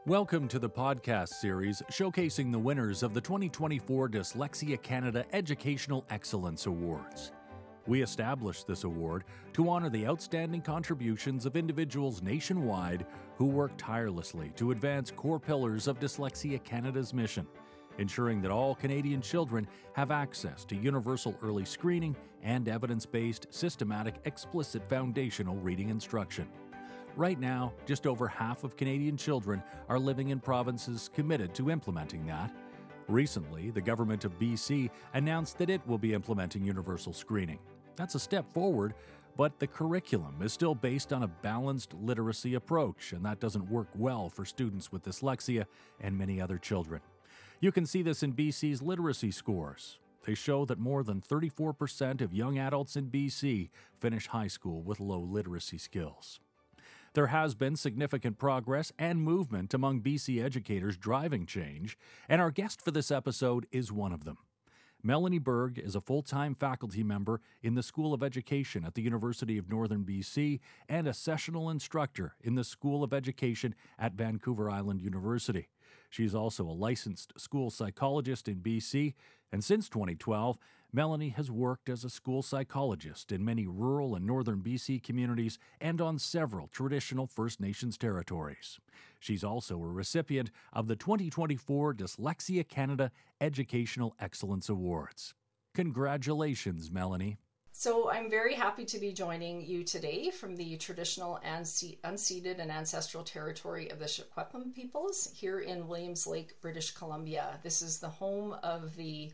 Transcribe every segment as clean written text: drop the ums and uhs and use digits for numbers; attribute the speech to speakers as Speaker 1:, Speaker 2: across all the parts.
Speaker 1: Welcome to the podcast series showcasing the winners of the 2024 Dyslexia Canada Educational Excellence Awards. We established this award to honor the outstanding contributions of individuals nationwide who work tirelessly to advance core pillars of Dyslexia Canada's mission, ensuring that all Canadian children have access to universal early screening and evidence-based, systematic, explicit foundational reading instruction. Right now, just over half of Canadian children are living in provinces committed to implementing that. Recently, the government of BC announced that it will be implementing universal screening. That's a step forward, but the curriculum is still based on a balanced literacy approach, and that doesn't work well for students with dyslexia and many other children. You can see this in BC's literacy scores. They show that more than 34% of young adults in BC finish high school with low literacy skills. There has been significant progress and movement among BC educators driving change, and our guest for this episode is one of them. Melanie Berg is a full-time faculty member in the School of Education at the University of Northern BC and a sessional instructor in the School of Education at Vancouver Island University. She's also a licensed school psychologist in BC, and since 2012, Melanie has worked as a school psychologist in many rural and northern BC communities and on several traditional First Nations territories. She's also a recipient of the 2024 Dyslexia Canada Educational Excellence Awards. Congratulations, Melanie.
Speaker 2: So I'm very happy to be joining you today from the traditional and unceded and ancestral territory of the Secwepemc peoples here in Williams Lake, British Columbia. This is the home of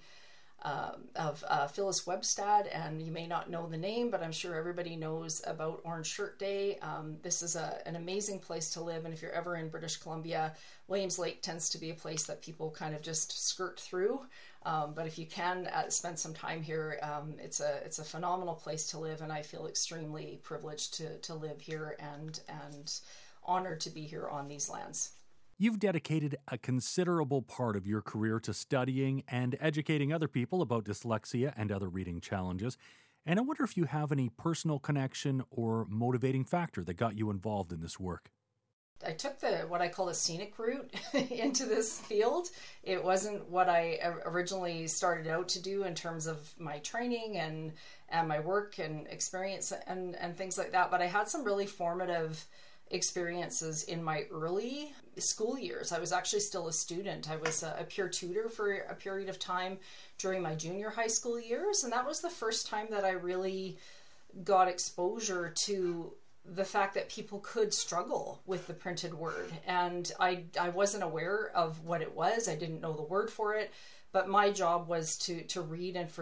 Speaker 2: Phyllis Webstad, and you may not know the name, but I'm sure everybody knows about Orange Shirt Day. This is an amazing place to live, and if you're ever in British Columbia, Williams Lake tends to be a place that people kind of just skirt through. But if you can spend some time here, it's a phenomenal place to live, and I feel extremely privileged to live here and honored to be here on these lands.
Speaker 1: You've dedicated a considerable part of your career to studying and educating other people about dyslexia and other reading challenges, and I wonder if you have any personal connection or motivating factor that got you involved in this work.
Speaker 2: I took what I call a scenic route into this field. It wasn't what I originally started out to do in terms of my training and my work and experience and things like that, but I had some really formative experiences in my early school years. I was actually still a student. I was a peer tutor for a period of time during my junior high school years, and that was the first time that I really got exposure to the fact that people could struggle with the printed word. And I wasn't aware of what it was. I didn't know the word for it, but my job was to read and to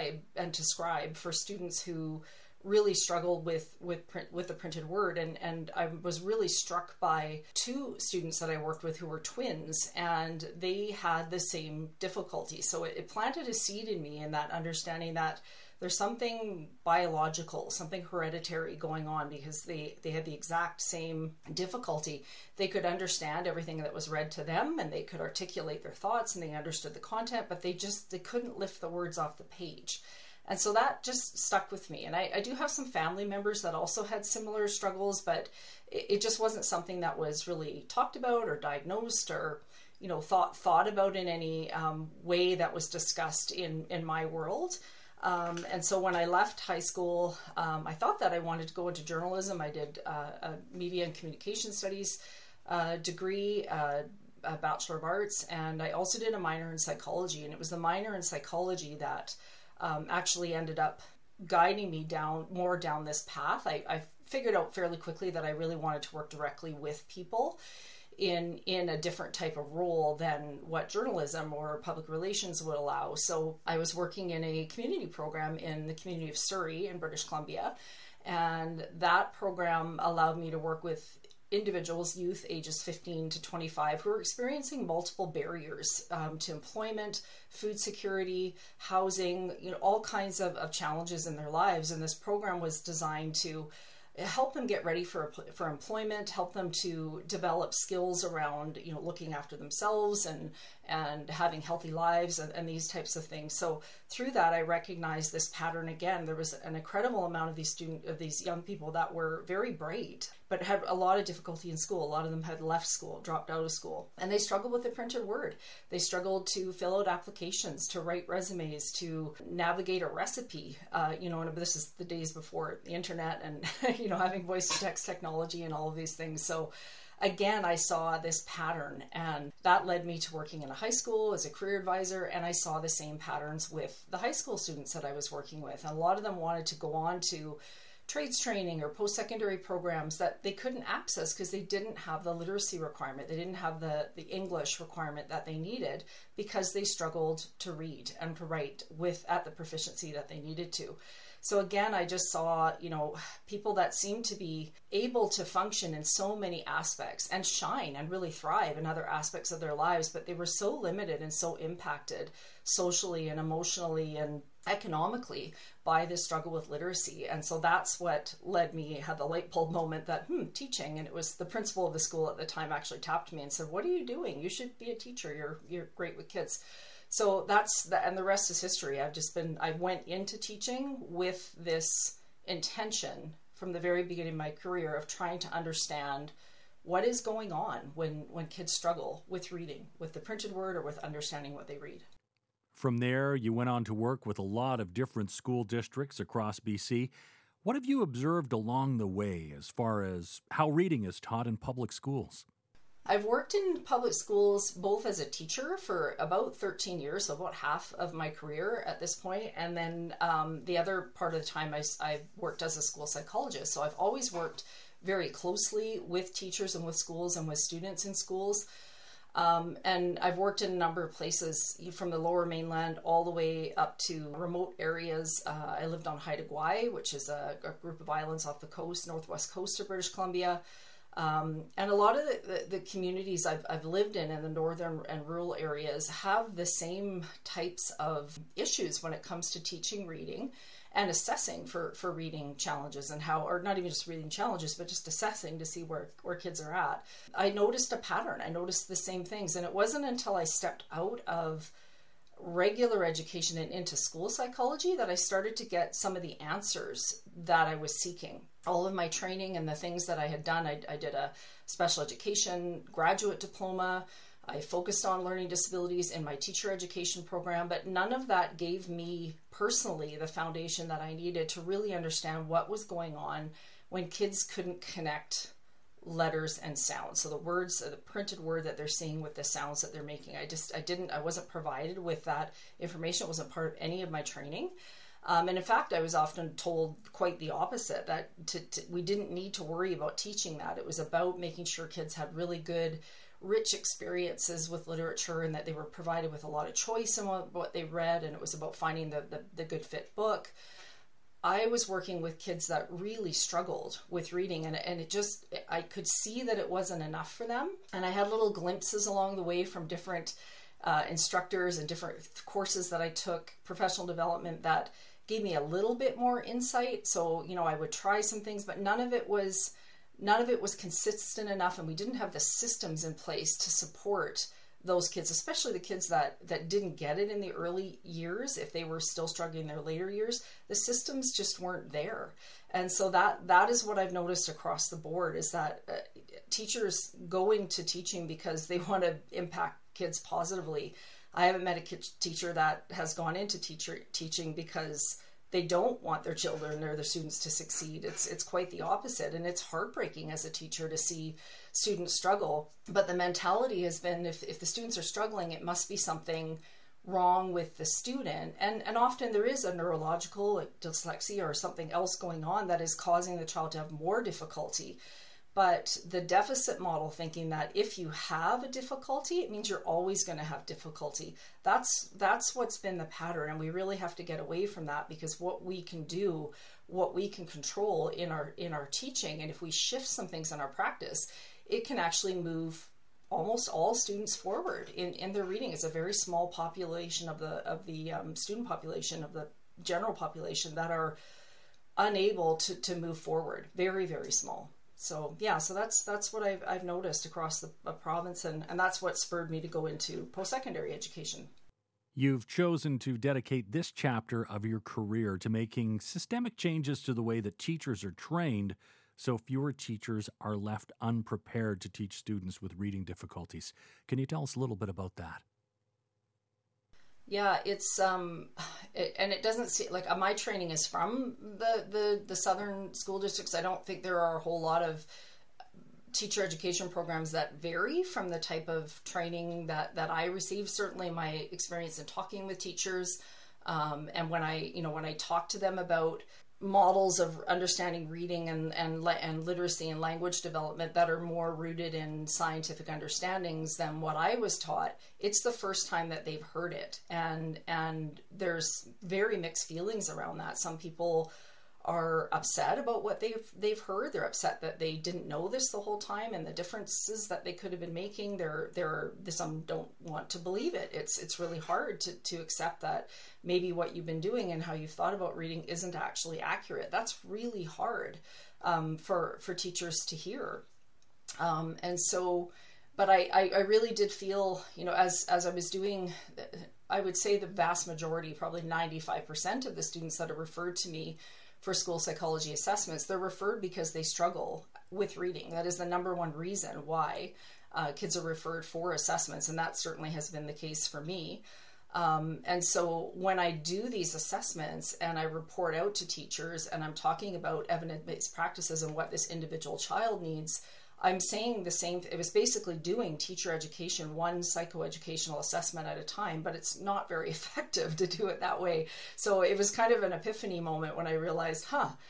Speaker 2: scribe for students who really struggled with the printed word, and I was really struck by two students that I worked with who were twins, and they had the same difficulty. So it planted a seed in me in that understanding that there's something biological, something hereditary going on, because they had the exact same difficulty. They could understand everything that was read to them, and they could articulate their thoughts, and they understood the content, but they couldn't lift the words off the page. And so that just stuck with me. And I do have some family members that also had similar struggles, but it just wasn't something that was really talked about or diagnosed or, thought about in any way that was discussed in my world. And so when I left high school, I thought that I wanted to go into journalism. I did a media and communication studies degree, a Bachelor of Arts, and I also did a minor in psychology. And it was the minor in psychology that actually ended up guiding me more down this path. I figured out fairly quickly that I really wanted to work directly with people in a different type of role than what journalism or public relations would allow. So I was working in a community program in the community of Surrey in British Columbia, and that program allowed me to work with individuals, youth ages 15 to 25, who are experiencing multiple barriers to employment, food security, housing, all kinds of challenges in their lives. And this program was designed to help them get ready for employment, help them to develop skills around, looking after themselves and having healthy lives and these types of things. So through that, I recognized this pattern again. There was an incredible amount of these young people that were very bright, but had a lot of difficulty in school. A lot of them had left school, dropped out of school, and they struggled with the printed word. They struggled to fill out applications, to write resumes, to navigate a recipe. And this is the days before the internet and having voice to text technology and all of these things. So again, I saw this pattern, and that led me to working in a high school as a career advisor, and I saw the same patterns with the high school students that I was working with. And a lot of them wanted to go on to trades training or post-secondary programs that they couldn't access because they didn't have the literacy requirement. They didn't have the English requirement that they needed because they struggled to read and to write at the proficiency that they needed to. So again, I just saw, people that seemed to be able to function in so many aspects and shine and really thrive in other aspects of their lives, but they were so limited and so impacted socially and emotionally and economically by this struggle with literacy. And so that's what led me, had the light bulb moment that, teaching. And it was the principal of the school at the time actually tapped me and said, "What are you doing? You should be a teacher. You're great with kids." So and the rest is history. I went into teaching with this intention from the very beginning of my career of trying to understand what is going on when kids struggle with reading, with the printed word, or with understanding what they read.
Speaker 1: From there, you went on to work with a lot of different school districts across BC. What have you observed along the way as far as how reading is taught in public schools?
Speaker 2: I've worked in public schools both as a teacher for about 13 years, so about half of my career at this point. And then the other part of the time I worked as a school psychologist. So I've always worked very closely with teachers and with schools and with students in schools. And I've worked in a number of places from the Lower Mainland all the way up to remote areas. I lived on Haida Gwaii, which is a group of islands off the coast, northwest coast of British Columbia. And a lot of the communities I've lived in the northern and rural areas have the same types of issues when it comes to teaching reading and assessing for reading challenges and or not even just reading challenges, but just assessing to see where kids are at. I noticed a pattern. I noticed the same things. And it wasn't until I stepped out of regular education and into school psychology that I started to get some of the answers that I was seeking. All of my training and the things that I had done, I did a special education graduate diploma. I focused on learning disabilities in my teacher education program, but none of that gave me personally the foundation that I needed to really understand what was going on when kids couldn't connect letters and sounds. So the words, the printed word that they're seeing with the sounds that they're making. I wasn't provided with that information. It wasn't part of any of my training. And in fact, I was often told quite the opposite, that we didn't need to worry about teaching that. It was about making sure kids had really good, rich experiences with literature and that they were provided with a lot of choice in what they read, and it was about finding the good fit book. I was working with kids that really struggled with reading, and I could see that it wasn't enough for them. And I had little glimpses along the way from different instructors and different courses that I took, professional development, that gave me a little bit more insight. So, I would try some things, but none of it was consistent enough, and we didn't have the systems in place to support those kids, especially the kids that didn't get it in the early years. If they were still struggling in their later years, the systems just weren't there. And so that is what I've noticed across the board, is that teachers go into teaching because they want to impact kids positively. I haven't met a teacher that has gone into teaching because they don't want their children or their students to succeed. It's quite the opposite. And it's heartbreaking as a teacher to see students struggle. But the mentality has been, if the students are struggling, it must be something wrong with the student. And often there is a neurological, like dyslexia or something else going on that is causing the child to have more difficulty. But the deficit model, thinking that if you have a difficulty, it means you're always going to have difficulty. That's what's been the pattern, and we really have to get away from that, because what we can do, what we can control in our teaching, and if we shift some things in our practice, it can actually move almost all students forward in their reading. It's a very small population of the student population, of the general population, that are unable to move forward. Very, very small. So yeah, so that's what I've noticed across the province, and that's what spurred me to go into post-secondary education.
Speaker 1: You've chosen to dedicate this chapter of your career to making systemic changes to the way that teachers are trained so fewer teachers are left unprepared to teach students with reading difficulties. Can you tell us a little bit about that?
Speaker 2: Yeah, it's and it doesn't seem like my training is from the southern school districts. I don't think there are a whole lot of teacher education programs that vary from the type of training that I received. Certainly my experience in talking with teachers, and when I talk to them about models of understanding reading and literacy and language development that are more rooted in scientific understandings than what I was taught, it's the first time that they've heard it. And there's very mixed feelings around that. Some people are upset about what they've heard. They're upset that they didn't know this the whole time and the differences that they could have been making. Some don't want to believe it. It's really hard to accept that maybe what you've been doing and how you've thought about reading isn't actually accurate. That's really hard for teachers to hear. But I really did feel, as I was doing, I would say the vast majority, probably 95% of the students that are referred to me for school psychology assessments, they're referred because they struggle with reading. That is the number one reason why kids are referred for assessments, and that certainly has been the case for me. And so when I do these assessments and I report out to teachers and I'm talking about evidence-based practices and what this individual child needs, I'm saying the same. It was basically doing teacher education, one psychoeducational assessment at a time, but it's not very effective to do it that way. So it was kind of an epiphany moment when I realized,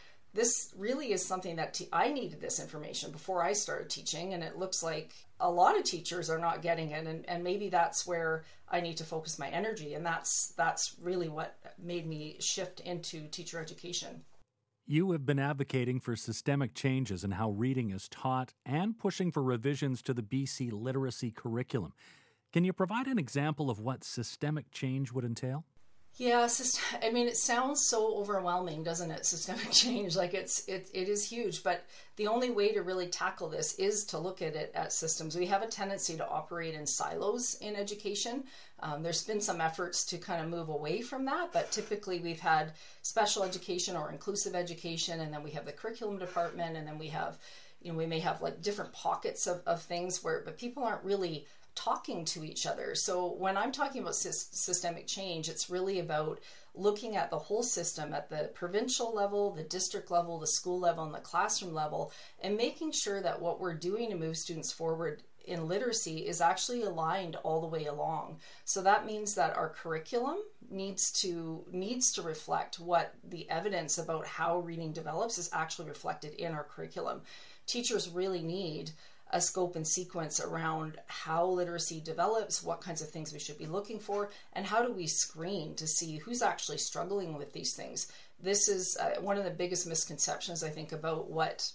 Speaker 2: this really is something that I needed this information before I started teaching, and it looks like a lot of teachers are not getting it, and maybe that's where I need to focus my energy, and that's really what made me shift into teacher education.
Speaker 1: You have been advocating for systemic changes in how reading is taught and pushing for revisions to the BC literacy curriculum. Can you provide an example of what systemic change would entail?
Speaker 2: Yeah, it sounds so overwhelming, doesn't it? Systemic change, like it is huge, but the only way to really tackle this is to look at it as systems. We have a tendency to operate in silos in education. There's been some efforts to kind of move away from that, but typically we've had special education or inclusive education, and then we have the curriculum department, and then we have, we may have like different pockets of things but people aren't really talking to each other. So when I'm talking about systemic change, it's really about looking at the whole system at the provincial level, the district level, the school level, and the classroom level, and making sure that what we're doing to move students forward in literacy is actually aligned all the way along. So that means that our curriculum needs to reflect what the evidence about how reading develops is actually reflected in our curriculum. Teachers really need a scope and sequence around how literacy develops, what kinds of things we should be looking for, and how do we screen to see who's actually struggling with these things. This is one of the biggest misconceptions, I think, about what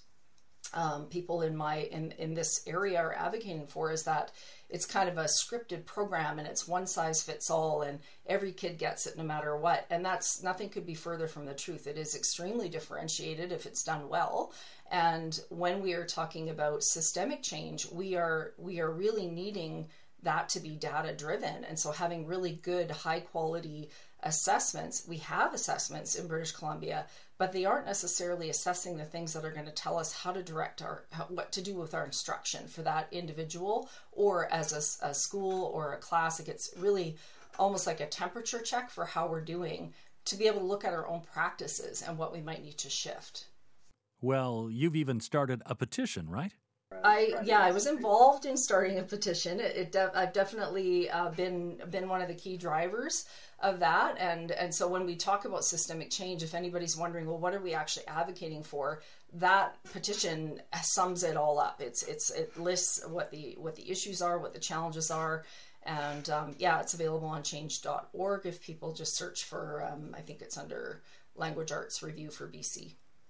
Speaker 2: people in this area are advocating for, is that it's kind of a scripted program and it's one size fits all and every kid gets it no matter what. And that's, nothing could be further from the truth. It is extremely differentiated if it's done well. And when we are talking about systemic change, we are really needing that to be data driven. And so having really good, high quality assessments, we have assessments in British Columbia, but they aren't necessarily assessing the things that are going to tell us how to direct what to do with our instruction for that individual or as a school or a class. It gets really almost like a temperature check for how we're doing to be able to look at our own practices and what we might need to shift.
Speaker 1: Well, you've even started a petition, right?
Speaker 2: I was involved in starting a petition. I've definitely been one of the key drivers of that. And so when we talk about systemic change, if anybody's wondering, well, what are we actually advocating for? That petition sums it all up. It lists what the issues are, what the challenges are. And it's available on change.org if people just search for, I think it's under Language Arts Review for BC.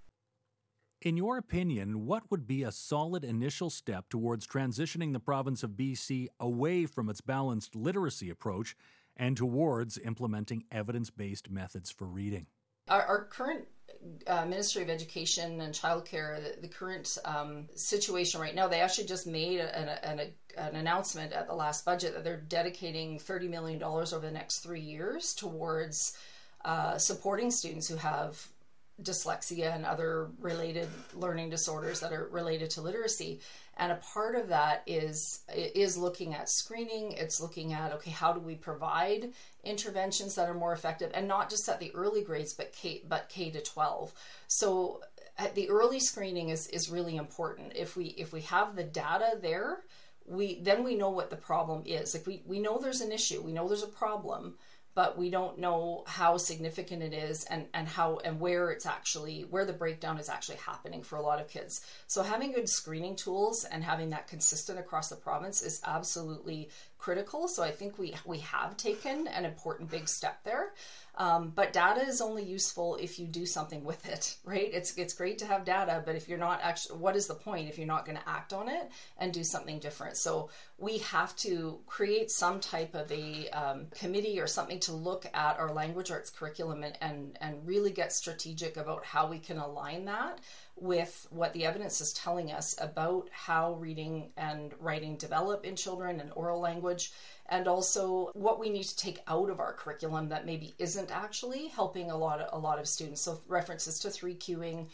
Speaker 1: In your opinion, what would be a solid initial step towards transitioning the province of BC away from its balanced literacy approach and towards implementing evidence-based methods for reading?
Speaker 2: Our current Ministry of Education and Childcare, the current situation right now, they actually just made an announcement at the last budget that they're dedicating $30 million over the next 3 years towards supporting students who have dyslexia and other related learning disorders that are related to literacy. And a part of that is looking at screening. It's looking at, okay, how do we provide interventions that are more effective, and not just at the early grades, but K to 12. So the early screening is really important. If we have the data there, then we know what the problem is. Like we know there's an issue, we know there's a problem, but we don't know how significant it is and where the breakdown is actually happening for a lot of kids. So having good screening tools and having that consistent across the province is absolutely critical. So I think we have taken an important big step there. But data is only useful if you do something with it, right? It's great to have data, but if you're not actually, what is the point if you're not going to act on it and do something different? So we have to create some type of a committee or something to look at our language arts curriculum and really get strategic about how we can align that with what the evidence is telling us about how reading and writing develop in children and oral language, and also what we need to take out of our curriculum that maybe isn't actually helping a lot of students. So references to 3Qing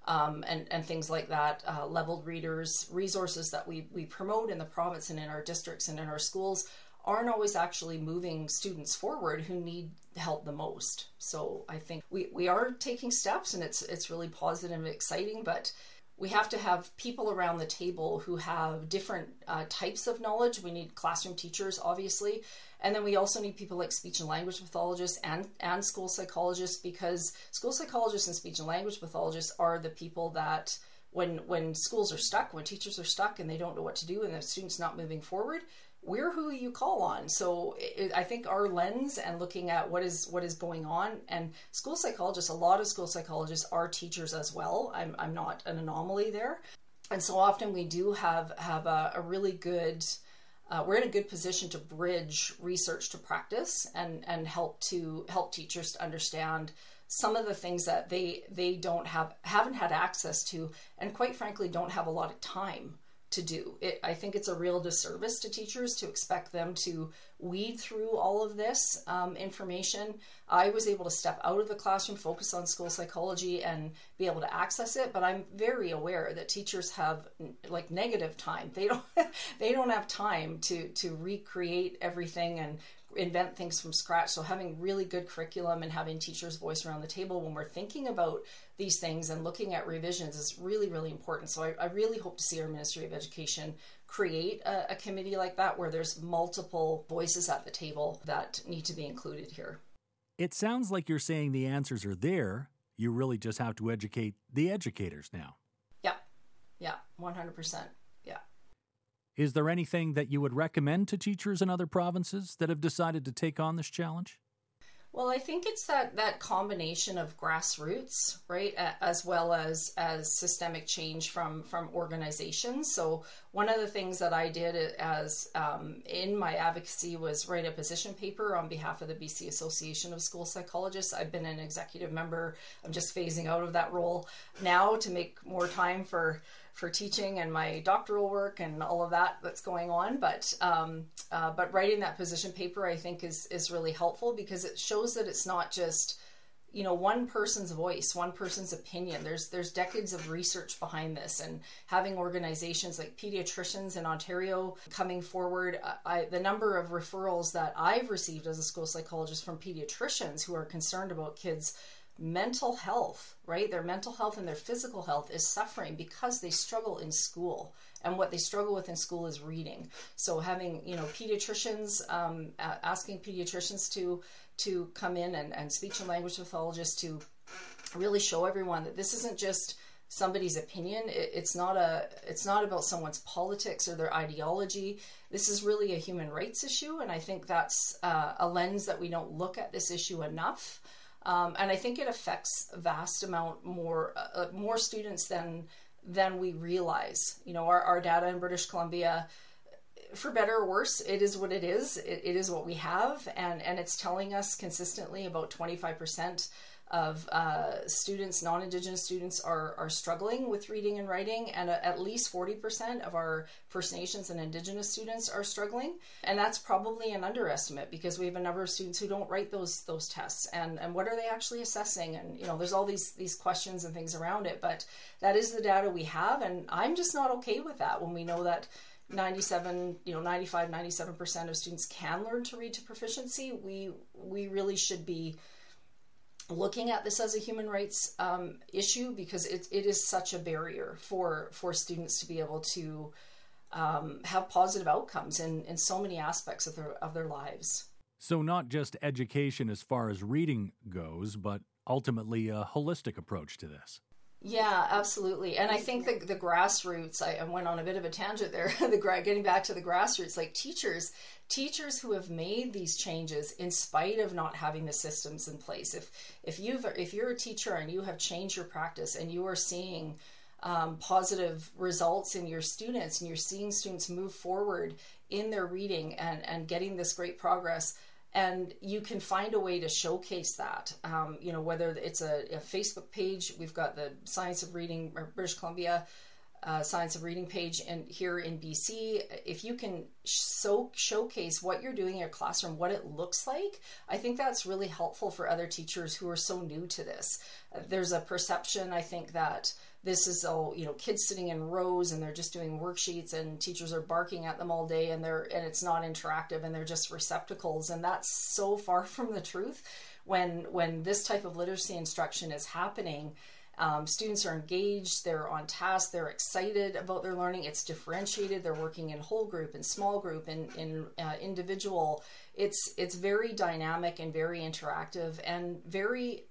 Speaker 2: and things like that, leveled readers, resources that we promote in the province and in our districts and in our schools aren't always actually moving students forward who need help the most. So I think we are taking steps, and it's really positive and exciting, but we have to have people around the table who have different types of knowledge. We need classroom teachers, obviously. And then we also need people like speech and language pathologists and school psychologists, because school psychologists and speech and language pathologists are the people that when schools are stuck, when teachers are stuck and they don't know what to do and the student's not moving forward, we're who you call on. So I think our lens and looking at what is going on, and school psychologists, a lot of school psychologists are teachers as well. I'm not an anomaly there. And so often we do have a really good, we're in a good position to bridge research to practice and help teachers to understand some of the things that they haven't had access to, and quite frankly don't have a lot of time to do. I think it's a real disservice to teachers to expect them to weed through all of this information. I was able to step out of the classroom, focus on school psychology, and be able to access it. But I'm very aware that teachers have like negative time. They don't have time to recreate everything and invent things from scratch. So having really good curriculum and having teachers' voice around the table when we're thinking about these things and looking at revisions is really, really important. So I really hope to see our Ministry of Education create a committee like that where there's multiple voices at the table that need to be included here.
Speaker 1: It sounds like you're saying the answers are there. You really just have to educate the educators now. Yeah, 100%. Yeah. Is there anything that you would recommend to teachers in other provinces that have decided to take on this challenge?
Speaker 2: Well, I think it's that combination of grassroots, right, as well as systemic change from organizations. So one of the things that I did as in my advocacy was write a position paper on behalf of the BC Association of School Psychologists. I've been an executive member. I'm just phasing out of that role now to make more time for teaching and my doctoral work and all of that's going on. But writing that position paper, I think, is really helpful because it shows that it's not just, one person's voice, one person's opinion. There's decades of research behind this, and having organizations like pediatricians in Ontario coming forward. The number of referrals that I've received as a school psychologist from pediatricians who are concerned about kids' mental health, right? Their mental health and their physical health is suffering because they struggle in school, and what they struggle with in school is reading. So having, pediatricians, asking pediatricians to come in and speech and language pathologists to really show everyone that this isn't just somebody's opinion. It's not about someone's politics or their ideology. This is really a human rights issue, and I think that's a lens that we don't look at this issue enough. And I think it affects a vast amount more students than we realize. Our data in British Columbia, for better or worse, it is what it is. It is what we have, and it's telling us consistently about 25% students, non-Indigenous students, are struggling with reading and writing, and at least 40% of our First Nations and Indigenous students are struggling. And that's probably an underestimate, because we have a number of students who don't write those tests. And what are they actually assessing? And there's all these questions and things around it, but that is the data we have, and I'm just not okay with that when we know that 97% of students can learn to read to proficiency. We really should be looking at this as a human rights issue, because it is such a barrier for students to be able to have positive outcomes in so many aspects of their lives.
Speaker 1: So not just education as far as reading goes, but ultimately a holistic approach to this.
Speaker 2: Yeah, absolutely. And I think the grassroots, I went on a bit of a tangent there, getting back to the grassroots, like teachers who have made these changes in spite of not having the systems in place. If you're a teacher and you have changed your practice and you are seeing positive results in your students, and you're seeing students move forward in their reading and getting this great progress, and you can find a way to showcase that, whether it's a Facebook page. We've got the Science of Reading, or British Columbia Science of Reading page, and here in BC, if you can showcase what you're doing in your classroom, what it looks like, I think that's really helpful for other teachers who are so new to this. There's a perception, I think, that this is all, kids sitting in rows and they're just doing worksheets and teachers are barking at them all day, and it's not interactive and they're just receptacles. And that's so far from the truth. When this type of literacy instruction is happening, students are engaged, they're on task, they're excited about their learning, it's differentiated, they're working in whole group, in small group, in individual. It's very dynamic and very interactive and very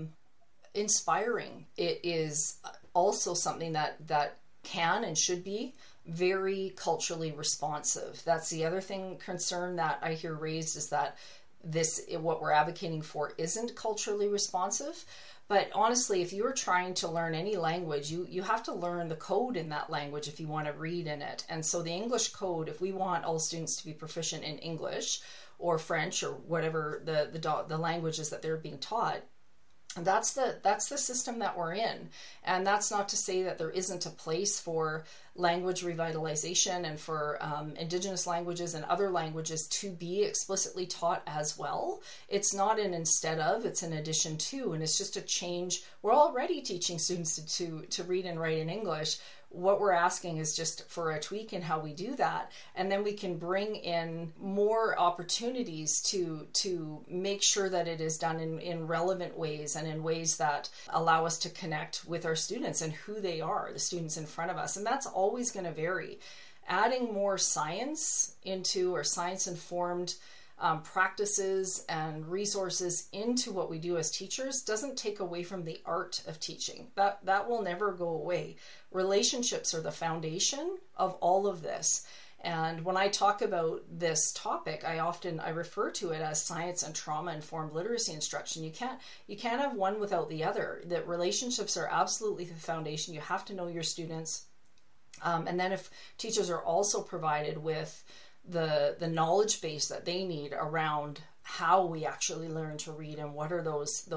Speaker 2: inspiring. It is also something that can and should be very culturally responsive. That's the other concern that I hear raised, is that what we're advocating for isn't culturally responsive. But honestly, if you're trying to learn any language, you have to learn the code in that language if you want to read in it. And so the English code, if we want all students to be proficient in English or French or whatever the languages that they're being taught, that's the system that we're in. And that's not to say that there isn't a place for language revitalization and for Indigenous languages and other languages to be explicitly taught as well. It's not an instead of, it's an addition to, and it's just a change. We're already teaching students to read and write in English. What we're asking is just for a tweak in how we do that, and then we can bring in more opportunities to make sure that it is done in relevant ways and in ways that allow us to connect with our students and who they are, the students in front of us. And that's always going to vary. Adding more science into, or science-informed practices and resources into what we do as teachers doesn't take away from the art of teaching. That will never go away. Relationships are the foundation of all of this. And when I talk about this topic, I refer to it as science and trauma-informed literacy instruction. You can't have one without the other. That relationships are absolutely the foundation. You have to know your students. And then if teachers are also provided with the knowledge base that they need around how we actually learn to read, and what are those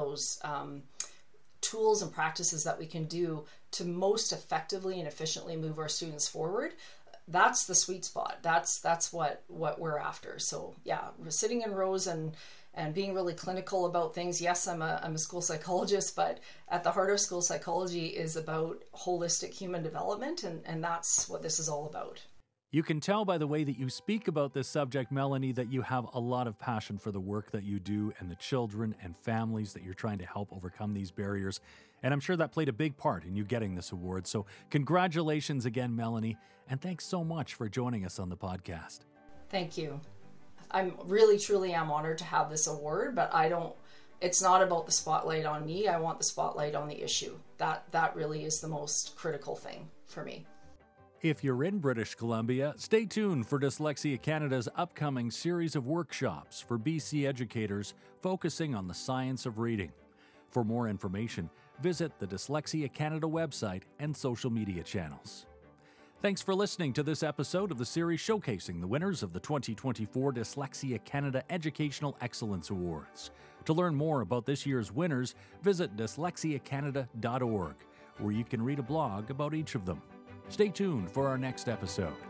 Speaker 2: tools and practices that we can do to most effectively and efficiently move our students forward, that's the sweet spot. That's what we're after. So yeah, we're sitting in rows and being really clinical about things. Yes, I'm a school psychologist, but at the heart of school psychology is about holistic human development, and that's what this is all about.
Speaker 1: You can tell by the way that you speak about this subject, Melanie, that you have a lot of passion for the work that you do and the children and families that you're trying to help overcome these barriers. And I'm sure that played a big part in you getting this award. So congratulations again, Melanie, and thanks so much for joining us on the podcast.
Speaker 2: Thank you. I'm really, truly am honored to have this award, but it's not about the spotlight on me. I want the spotlight on the issue. That really is the most critical thing for me.
Speaker 1: If you're in British Columbia, stay tuned for Dyslexia Canada's upcoming series of workshops for BC educators focusing on the science of reading. For more information, visit the Dyslexia Canada website and social media channels. Thanks for listening to this episode of the series showcasing the winners of the 2024 Dyslexia Canada Educational Excellence Awards. To learn more about this year's winners, visit dyslexiacanada.org, where you can read a blog about each of them. Stay tuned for our next episode.